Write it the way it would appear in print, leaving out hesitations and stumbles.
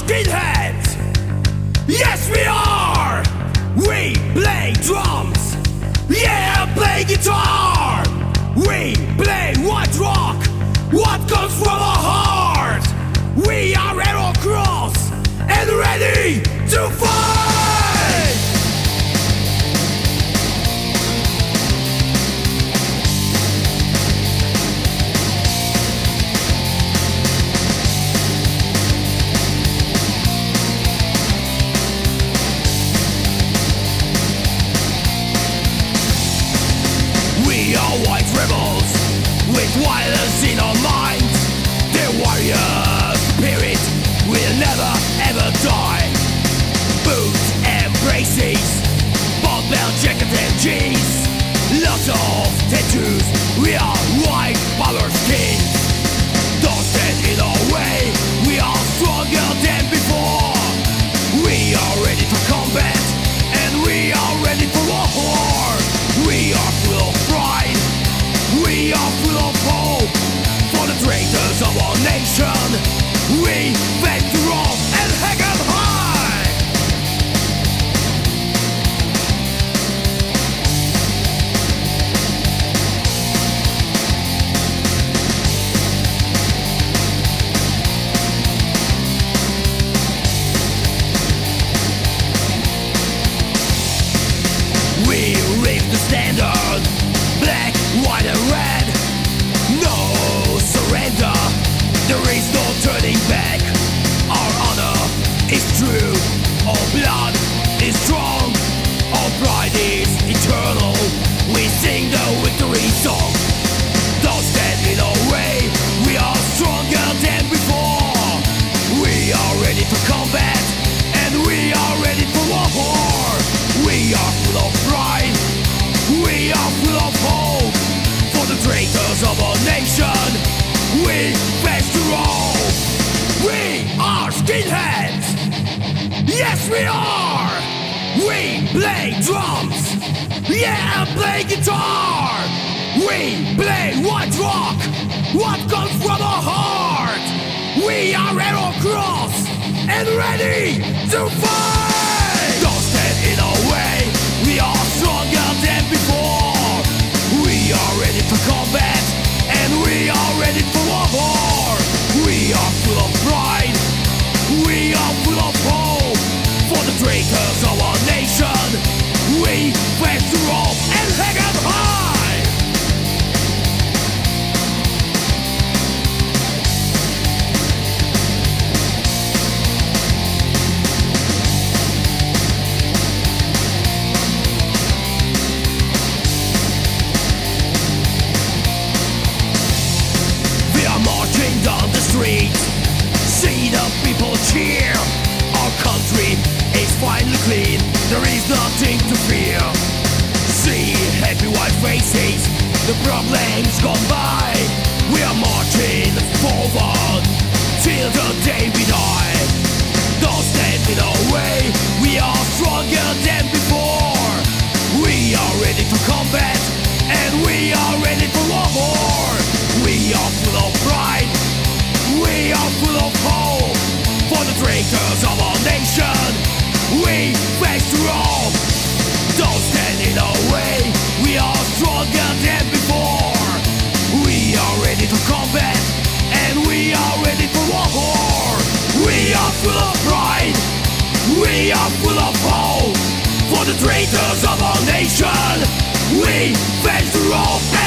skinheads. Yes, we are. We play drums. Yeah, play guitar. We play white rock. What comes from our heart? We are Arrow Cross and ready to fight. We are white rebels with violence in our minds. The warrior spirit will never ever die. Boots and braces, belt belt, jacket and jeans. Lots of tattoos, we are white power skins. Don't stand in our way, we are stronger than before. We are ready for combat and we are ready for war. We are full of pride, we are full of hope. For the traitors of our nation, we fight to roll and hang up high. We raise the standard, black, white and red. No surrender, there is no turning back. Our honor is true, our blood is strong, our pride is eternal. We sing the victory song. Don't stand in our way, we are stronger than before. We are ready for combat and we are ready for war. We are full of pride, we are full of hope. For the traitors of our nation, we face the roll. We are skinheads. Yes, we are. We play drums. Yeah, play guitar. We play white rock. What comes from our heart? We are Arrow Cross and ready to fight. Don't stand in our way. We are stronger than before. We are ready for combat and we are ready for war. We are full of pride, we are full of hope. For the traitors of our nation, we face the rope and hang up high. Down the street, see the people cheer. Our country is finally clean, there is nothing to fear. See happy white faces, the problems gone by. We are marching forward till the day we die. Don't stand in our way, we are stronger than before. We are ready for combat and we are ready for war. We are full of pride, we are full of hope. For the traitors of our nation, we face the rope. Don't stand in our way, we are stronger than before. We are ready for combat and we are ready for war. We are full of pride, we are full of hope. For the traitors of our nation, we face the rope.